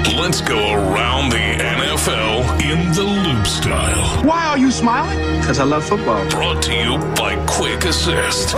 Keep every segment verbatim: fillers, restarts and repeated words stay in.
Let's go around the N F L in the Loop style. Why are you smiling? Because I love football. Brought to you by Quick Assist.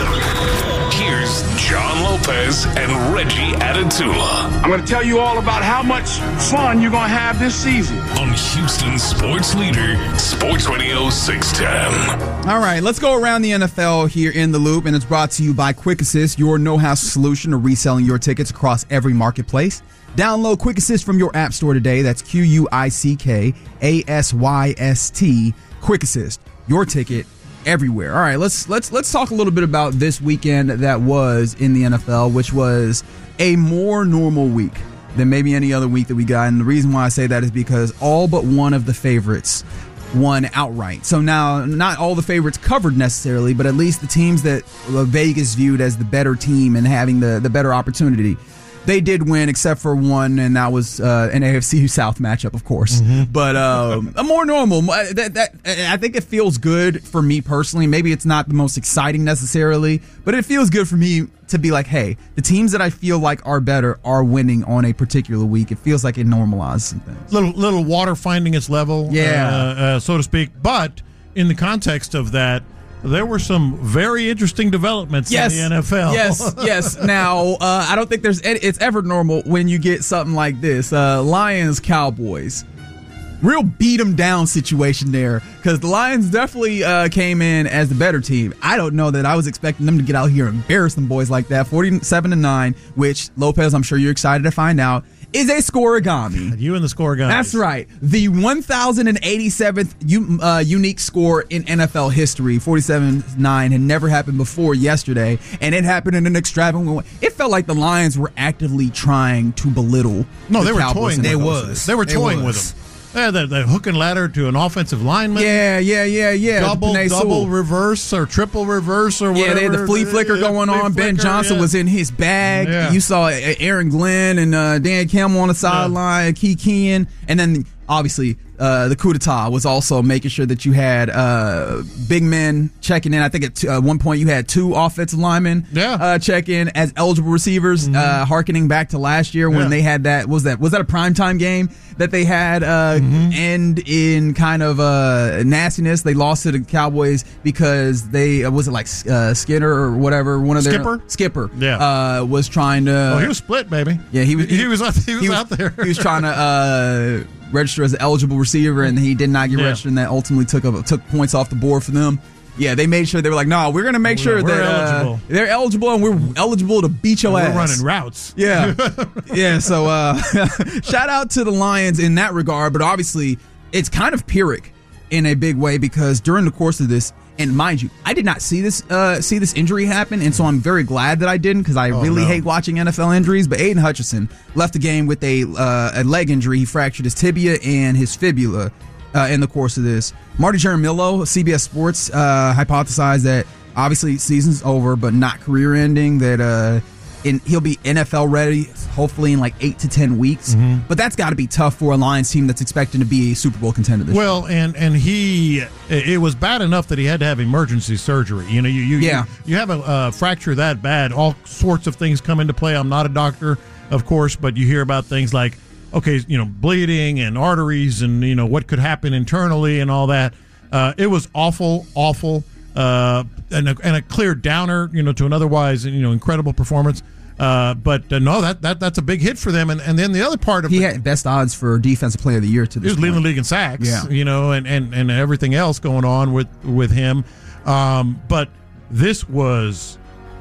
Here's John Lopez and Reggie Atatula. I'm going to tell you all about how much fun you're going to have this season. On Houston Sports Leader, Sports Radio six ten. All right, let's go around the N F L here in the Loop, and it's brought to you by Quick Assist, your no-hassle solution to reselling your tickets across every marketplace. Download Quick Assist from your app store today. That's Q U I C K A S Y S T. Quick Assist, your ticket everywhere. All right, let's let's let's talk a little bit about this weekend that was in the N F L, which was a more normal week than maybe any other week that we got. And the reason why I say that is because all but one of the favorites won outright. So now, not all the favorites covered necessarily, but at least the teams that Vegas viewed as the better team and having the, the better opportunity, they did win, except for one, and that was uh, an A F C South matchup, of course. Mm-hmm. But um, a more normal. That, that I think it feels good for me personally. Maybe it's not the most exciting necessarily, but it feels good for me to be like, hey, the teams that I feel like are better are winning on a particular week. It feels like it normalizes some things. Little little water finding its level, yeah, uh, uh, so to speak. But in the context of that, there were some very interesting developments yes. in the N F L. Yes, yes. Now, uh, I don't think there's any, it's ever normal when you get something like this. Uh, Lions, Cowboys. Real beat them down situation there, because the Lions definitely uh, came in as the better team. I don't know that I was expecting them to get out here and embarrass them boys like that. forty-seven to nine, which, Lopez, I'm sure you're excited to find out, is a scoregami. You and the scoregami. That's right. The one thousand eighty-seventh u- uh, unique score in N F L history. forty-seven to nine had never happened before yesterday, and it happened in an extravagant way. It felt like the Lions were actively trying to belittle No, the they were Cowboys. toying. They with was. Them. They were They toying was. with them. Yeah, the, the hook and ladder to an offensive lineman. Yeah, yeah, yeah, yeah. Double, Penei double Sewell. reverse or triple reverse or whatever. Yeah, they had the flea flicker yeah, going flea on. Ben flicker, Johnson yeah. was in his bag. Yeah. You saw Aaron Glenn and uh, Dan Campbell on the sideline, yeah. Key Kean, and then obviously uh, the coup d'etat was also making sure that you had uh, big men checking in. I think at t- uh, one point you had two offensive linemen yeah. uh, check in as eligible receivers, mm-hmm. uh, harkening back to last year when yeah. they had that. Was that was that a primetime game that they had uh, mm-hmm. end in kind of uh, nastiness? They lost to the Cowboys because they uh, was it like uh, Skinner or whatever one of their Skipper Skipper yeah uh, was trying to. Oh, he was split, baby. Yeah, he was. He, he was. Out, he was, he was out there. He was trying to uh, register as an eligible receiver, and he did not get yeah. registered, and that ultimately took a, took points off the board for them. Yeah, they made sure they were like, no, we're going to make we're, sure we're that eligible. Uh, they're eligible, and we're eligible to beat your we're ass. We're running routes. Yeah, yeah. So uh, shout out to the Lions in that regard, but obviously it's kind of Pyrrhic in a big way because during the course of this, and mind you, I did not see this uh, see this injury happen, and so I'm very glad that I didn't because I oh, really no. hate watching N F L injuries. But Aiden Hutchinson left the game with a uh, a leg injury. He fractured his tibia and his fibula uh, in the course of this. Marty Jaramillo, C B S Sports, uh, hypothesized that obviously season's over, but not career ending. That uh, in, he'll be N F L ready, hopefully in like eight to ten weeks. Mm-hmm. But that's got to be tough for a Lions team that's expecting to be a Super Bowl contender this well, year. Well, and and he, it was bad enough that he had to have emergency surgery. You know, you you yeah. you, you have a uh, fracture that bad, all sorts of things come into play. I'm not a doctor, of course, but you hear about things like, okay, you know, bleeding and arteries and, you know, what could happen internally and all that. Uh, it was awful, awful, uh, and, a, and a clear downer, you know, to an otherwise, you know, incredible performance. Uh, but uh, no, that, that that's a big hit for them. And and then the other part of he the, had best odds for Defensive Player of the Year to this. He was leading point. the league in sacks, yeah. you know, and, and, and everything else going on with with him. Um, but this was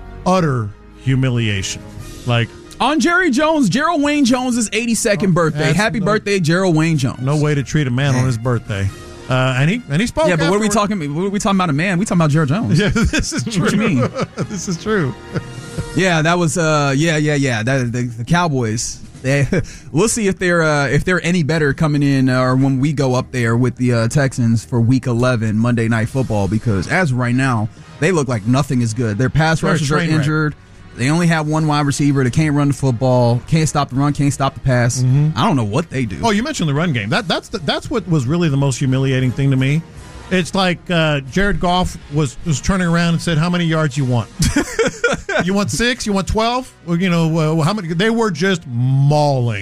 utter humiliation. Like on Jerry Jones, Gerald Wayne Jones' eighty-second oh, birthday. Happy no, birthday, Gerald Wayne Jones. No way to treat a man yeah. on his birthday. Uh, and he and he spoke. Yeah, but afterward. what are we talking? What are we talking about? A man? We talking about Gerald Jones? Yeah, this is true. What you mean? This is true. Yeah, that was. Uh, yeah, yeah, yeah. That the, the Cowboys. They, we'll see if they're uh, if they're any better coming in, uh, or when we go up there with the uh, Texans for Week eleven Monday Night Football. Because as of right now, they look like nothing is good. Their pass They're rushers are injured. Wreck. They only have one wide receiver that can't run the football, can't stop the run, can't stop the pass. Mm-hmm. I don't know what they do. Oh, you mentioned the run game. That that's the, that's what was really the most humiliating thing to me. It's like uh, Jared Goff was, was turning around and said, "How many yards you want? You want six? You want twelve? Well, you know uh, how many?" They were just mauling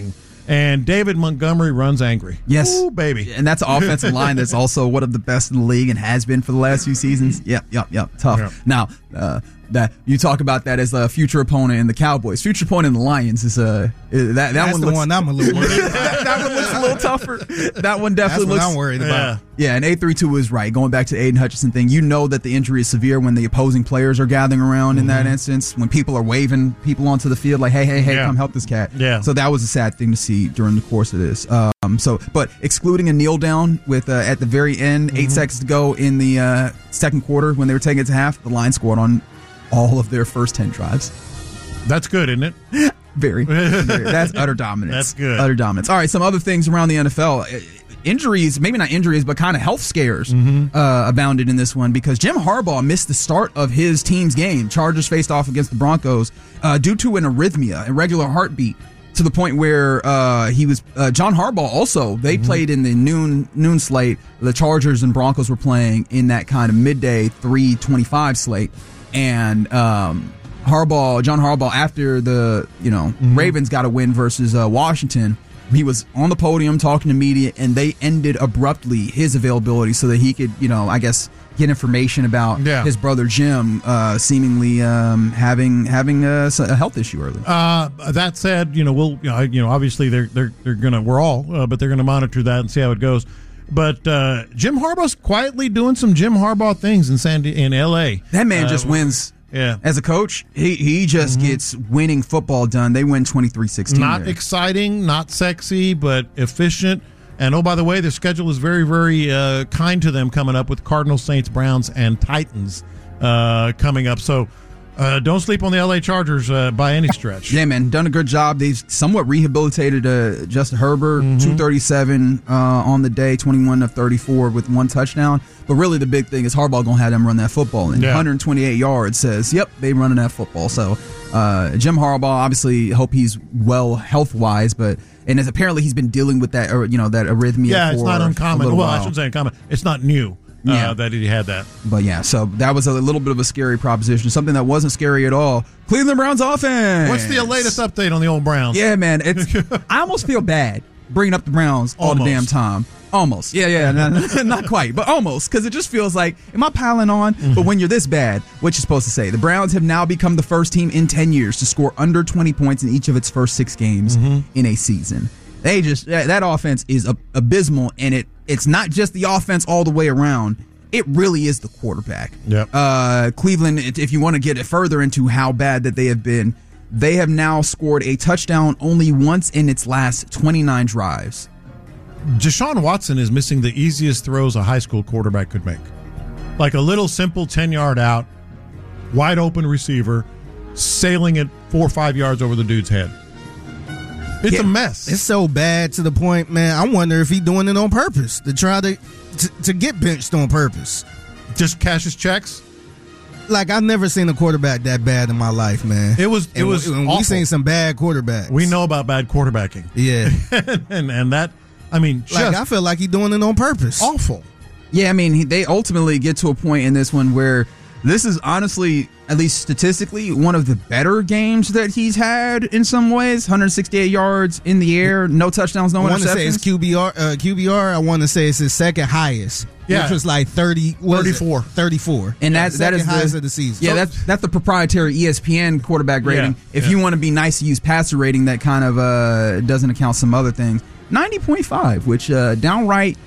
And David Montgomery runs angry. Yes. Ooh, baby. And that's an offensive line that's also one of the best in the league and has been for the last few seasons. Yep, yep, yep. Tough. Yep. Now, uh, that you talk about that as a future opponent in the Cowboys. Future opponent in the Lions is uh, that that That's one the looks, one I'm a little worried about. that one looks a little tougher. That one definitely That's what looks. I'm worried about. Yeah. Yeah, and eight three two is right. Going back to the Aiden Hutchinson thing, you know that the injury is severe when the opposing players are gathering around mm-hmm. in that instance, when people are waving people onto the field like, hey, hey, hey, Yeah. come help this cat. Yeah. So that was a sad thing to see during the course of this. Um, so, but excluding a kneel down with uh, at the very end, eight mm-hmm. seconds to go in the uh, second quarter when they were taking it to half, the Lions scored on all of their first ten drives. That's good, isn't it? Very, very. That's utter dominance. That's good. Utter dominance. All right, some other things around the N F L. Injuries, maybe not injuries, but kind of health scares mm-hmm. uh, abounded in this one because Jim Harbaugh missed the start of his team's game. Chargers faced off against the Broncos uh, due to an arrhythmia, irregular heartbeat, to the point where uh, he was uh, John Harbaugh also. They mm-hmm. played in the noon noon slate. The Chargers and Broncos were playing in that kind of midday three twenty-five slate, and um, Harbaugh, John Harbaugh, after the you know mm-hmm. Ravens got a win versus uh, Washington. He was on the podium talking to media, and they ended abruptly his availability so that he could, you know, I guess, get information about yeah. his brother Jim uh, seemingly um, having having a, a health issue early. Uh, that said, you know, we'll, you know, you know obviously they're they're they're gonna we're all, uh, but they're gonna monitor that and see how it goes. But uh, Jim Harbaugh's quietly doing some Jim Harbaugh things in San in L A. That man uh, just wins. Yeah. As a coach, he he just mm-hmm. gets winning football done. They win twenty-three sixteen. Not there. exciting, not sexy, but efficient. And oh, by the way, their schedule is very, very uh, kind to them coming up with Cardinals, Saints, Browns, and Titans uh, coming up. So uh, don't sleep on the L A Chargers uh, by any stretch. Yeah, man, done a good job. They've somewhat rehabilitated uh, Justin Herbert, mm-hmm. two thirty-seven uh, on the day, twenty-one of thirty-four with one touchdown. But really the big thing is Harbaugh going to have them run that football. And yeah. one hundred twenty-eight yards says, yep, they running that football. So uh, Jim Harbaugh, obviously, hope he's well health-wise, but and as apparently he's been dealing with that, or, you know, that arrhythmia. Yeah, for it's not uncommon. Well, while. I shouldn't say uncommon. It's not new uh, yeah. that he had that. But yeah, so that was a little bit of a scary proposition. Something that wasn't scary at all. Cleveland Browns offense. What's the latest update on the old Browns? Yeah, man, it's. I almost feel bad bringing up the Browns all almost. the damn time. Almost. Yeah, yeah, not, not quite, but almost, because it just feels like, am I piling on? Mm-hmm. But when you're this bad, what you supposed to say? The Browns have now become the first team in ten years to score under twenty points in each of its first six games mm-hmm. in a season. They just, that, that offense is ab- abysmal, and it it's not just the offense all the way around. It really is the quarterback. Yep. Uh, Cleveland, if you want to get it further into how bad that they have been, they have now scored a touchdown only once in its last twenty-nine drives. Deshaun Watson is missing the easiest throws a high school quarterback could make. Like a little simple ten-yard out, wide open receiver, sailing it four or five yards over the dude's head. It's yeah, a mess. It's so bad to the point, man, I wonder if he's doing it on purpose, to try to, to, to get benched on purpose. Just cash his checks? Like, I've never seen a quarterback that bad in my life, man. It was, it and, was and we seen some bad quarterbacks. We know about bad quarterbacking. Yeah. and, and that... I mean, just like I feel like he's doing it on purpose. Awful. Yeah, I mean, he, they ultimately get to a point in this one where this is honestly, at least statistically, one of the better games that he's had in some ways. one hundred sixty-eight yards in the air, no touchdowns, no interceptions. I want to say it's Q B R. Uh, Q B R. I want to say it's his second highest. Yeah, which was like thirty, thirty-four, thirty-four, and that yeah, that is highest the, of the season. Yeah, so, that's that's the proprietary E S P N quarterback rating. Yeah, if yeah. you want to be nice, to use passer rating that kind of uh, doesn't account some other things. ninety point five, which uh, downright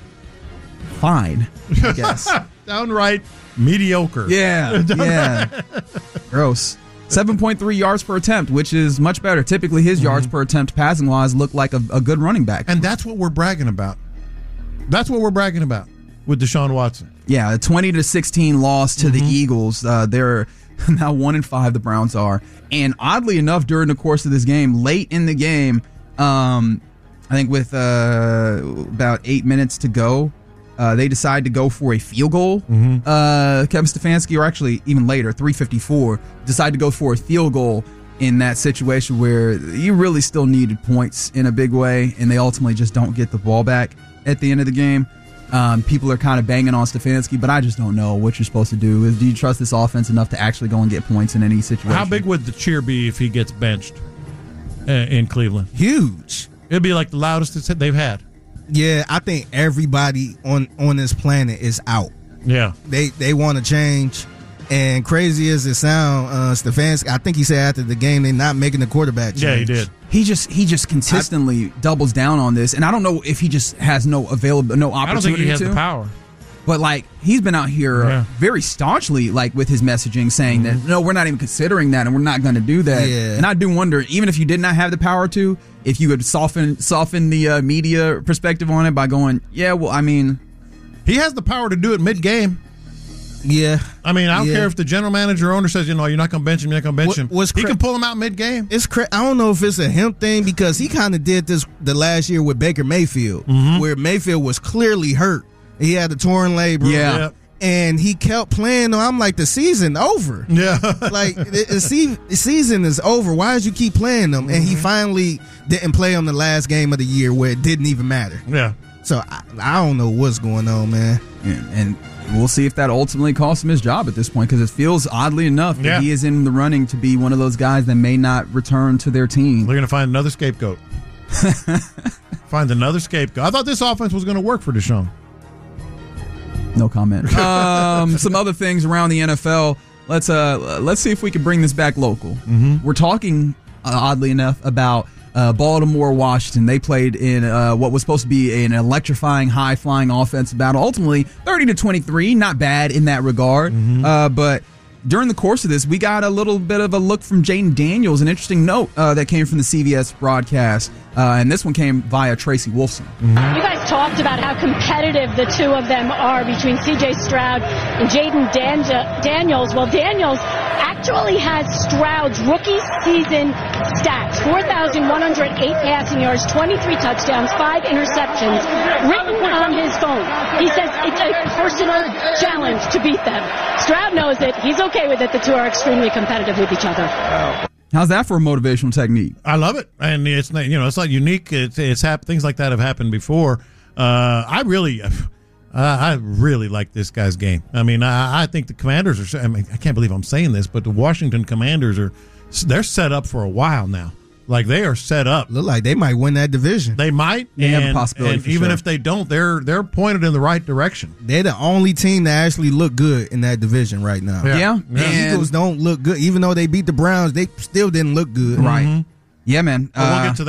fine, I guess. Downright mediocre. Yeah, yeah. Gross. seven point three yards per attempt, which is much better. Typically, his mm-hmm. yards per attempt passing wise look like a, a good running back. And that's what we're bragging about. That's what we're bragging about with Deshaun Watson. Yeah, a twenty to sixteen loss to mm-hmm. the Eagles. Uh, they're now one and five, the Browns are. And oddly enough, during the course of this game, late in the game, um, I think with uh, about eight minutes to go, uh, they decide to go for a field goal. Mm-hmm. Uh, Kevin Stefanski, or actually even later, three fifty-four, decide to go for a field goal in that situation where you really still needed points in a big way, and they ultimately just don't get the ball back at the end of the game. Um, people are kind of banging on Stefanski, but I just don't know what you're supposed to do. Is, do you trust this offense enough to actually go and get points in any situation? How big would the cheer be if he gets benched uh, in Cleveland? Huge. It'd be like the loudest it's- they've had. Yeah, I think everybody on, on this planet is out. Yeah. They they want to change. And crazy as it sound, uh, Stefanski, I think he said after the game they're not making the quarterback change. Yeah, he did. He just he just consistently I, doubles down on this, and I don't know if he just has no available no opportunity. I don't think he has to, the power. But like he's been out here Yeah. very staunchly, like with his messaging, saying mm-hmm. that no, we're not even considering that, and we're not going to do that. Yeah. And I do wonder, even if you did not have the power to, if you would soften soften the uh, media perspective on it by going, yeah, well, I mean, he has the power to do it mid game. Yeah. I mean, I don't yeah. care if the general manager or owner says, you know, you're not going to bench him, you're not going to bench what, him. What's he cra- can pull him out mid-game. It's cra- I don't know if it's a him thing because he kind of did this the last year with Baker Mayfield, mm-hmm. where Mayfield was clearly hurt. He had a torn labrum. Yeah. Yep. And he kept playing. I'm like, the season over. Yeah. Like, the, the, se- the season is over. Why did you keep playing them? Mm-hmm. And he finally didn't play him the last game of the year where it didn't even matter. Yeah. So I, I don't know what's going on, man. and, and we'll see if that ultimately costs him his job at this point, because it feels oddly enough that Yeah. he is in the running to be one of those guys that may not return to their team. They're going to find another scapegoat. Find another scapegoat. I thought this offense was going to work for Deshaun. No comment. Um, some other things around the N F L. Let's uh, let's see if we can bring this back local. Mm-hmm. We're talking, uh, oddly enough, about uh, Baltimore, Washington. They played in uh, what was supposed to be an electrifying, high-flying offensive battle. Ultimately, thirty to twenty-three, not bad in that regard. Mm-hmm. Uh, but during the course of this, we got a little bit of a look from Jaden Daniels, an interesting note uh, that came from the C B S broadcast, uh, and this one came via Tracy Wolfson. Mm-hmm. You guys talked about how competitive the two of them are between C J Stroud and Jaden Dan- Daniels. Well, Daniels actually has Stroud's rookie season stats: four thousand one hundred eight passing yards, twenty-three touchdowns, five interceptions, written on his phone. He says it's a personal challenge to beat them. Stroud knows it. He's okay with it. The two are extremely competitive with each other. How's that for a motivational technique? I love it, and it's not, you know, it's not unique. It's it's hap- things like that have happened before. Uh, I really, uh, I really like this guy's game. I mean, I, I think the Commanders are. I mean, I can't believe I'm saying this, but the Washington Commanders are. They're set up for a while now. Like, they are set up. Look like they might win that division. They might. They and, have a possibility. And for even sure. if they don't, they're they're pointed in the right direction. They're the only team that actually look good in that division right now. Yeah. Yeah, The and- Eagles don't look good. Even though they beat the Browns, they still didn't look good. right. Mm-hmm. Yeah, man. But Uh, we'll get to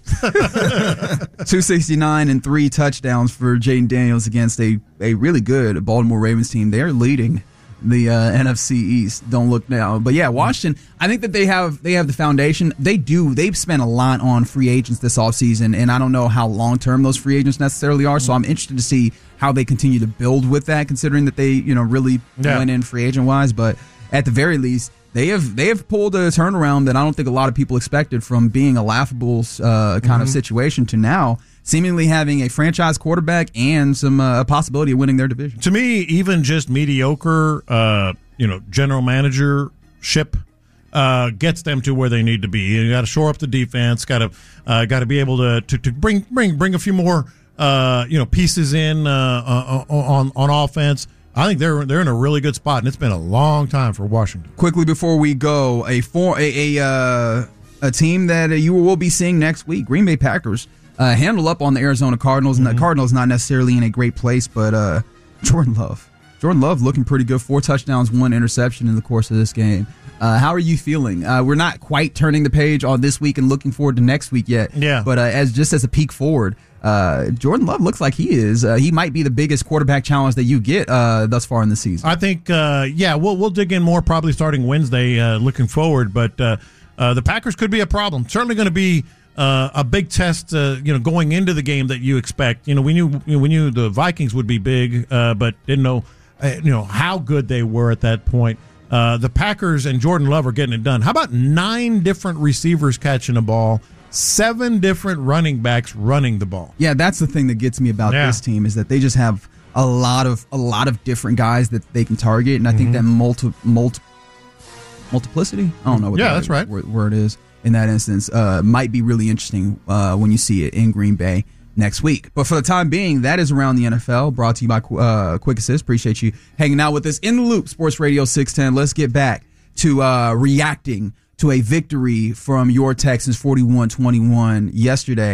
that. two sixty-nine and three touchdowns for Jaden Daniels against a, a really good Baltimore Ravens team. They're leading the uh, N F C East. Don't look now. But yeah, Washington, I think that they have they have the foundation. They do. They've spent a lot on free agents this offseason, and I don't know how long-term those free agents necessarily are, so I'm interested to see how they continue to build with that, considering that they, you know, really Yeah. went in free agent-wise. But at the very least, They have they have pulled a turnaround that I don't think a lot of people expected, from being a laughable uh, kind Mm-hmm. of situation to now seemingly having a franchise quarterback and some uh, a possibility of winning their division. To me, even just mediocre, uh, you know, general managership uh, gets them to where they need to be. You got to shore up the defense. Got to uh, got to be able to, to to bring bring bring a few more uh, you know pieces in uh, on on offense. I think they're they're in a really good spot, and it's been a long time for Washington. Quickly before we go, a for a a, uh, a team that you will be seeing next week, Green Bay Packers, uh, handle up on the Arizona Cardinals, and mm-hmm. the Cardinals not necessarily in a great place, but uh, Jordan Love, Jordan Love looking pretty good. Four touchdowns, one interception in the course of this game. Uh, how are you feeling? Uh, we're not quite turning the page on this week and looking forward to next week yet. Yeah. But uh, as just as a peek forward, uh, Jordan Love looks like he is. Uh, he might be the biggest quarterback challenge that you get uh, thus far in the season. I think, uh, yeah, we'll we'll dig in more probably starting Wednesday. Uh, looking forward, but uh, uh, the Packers could be a problem. Certainly going to be uh, a big test. Uh, you know, going into the game that you expect. You know, we knew you know, we knew the Vikings would be big, uh, but didn't know uh, you know how good they were at that point. Uh, the Packers and Jordan Love are getting it done. How about nine different receivers catching a ball, seven different running backs running the ball? Yeah, that's the thing that gets me about Yeah. this team, is that they just have a lot of a lot of different guys that they can target, and I think that multi, multi multiplicity. I don't know what Yeah, the that's right. word, word is in that instance. Uh, might be really interesting uh, when you see it in Green Bay next week. But for the time being, that is Around the N F L, brought to you by uh, Quick Assist. Appreciate you hanging out with us in the Loop, Sports Radio six ten. Let's get back to uh, reacting to a victory from your Texans forty-one twenty-one yesterday.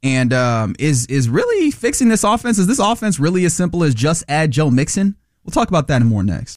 And um, is is really fixing this offense? Is this offense really as simple as just add Joe Mixon? We'll talk about that and more next.